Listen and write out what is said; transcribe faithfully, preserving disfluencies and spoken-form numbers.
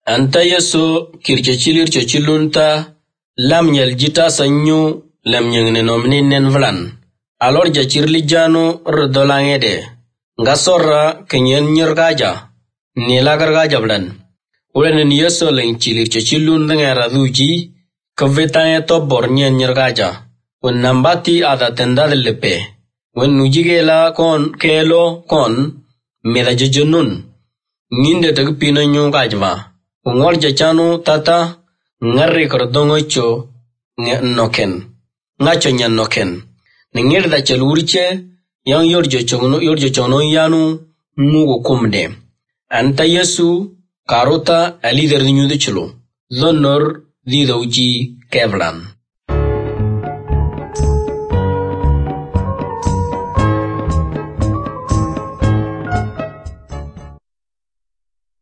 Anta Yesu kirchechilir chechilunta lam nyel jita sanyu lam nyengne nomni nen vlan. Alor jachirli jano rdolangede. Ngasorra kenyen nyergaja. Nilagargaja vlan. Ulen Yesu len chilir chechilun ngera duji kvetanya to bornyen nyergaja. Un nambati ada tendad lepe. Un nujigela kon kelo kon meda jejunun. Ninde tagpino nyo gajva. Ungol jachano tata ngarri kordongo cho noken. Ngacho nyan noken. Ningir da chaluriche yang yorjo chono yorjo chono yanu mugo kumde. Anta Yesu karota alider nyude chlo. Zonor didauji kevlan.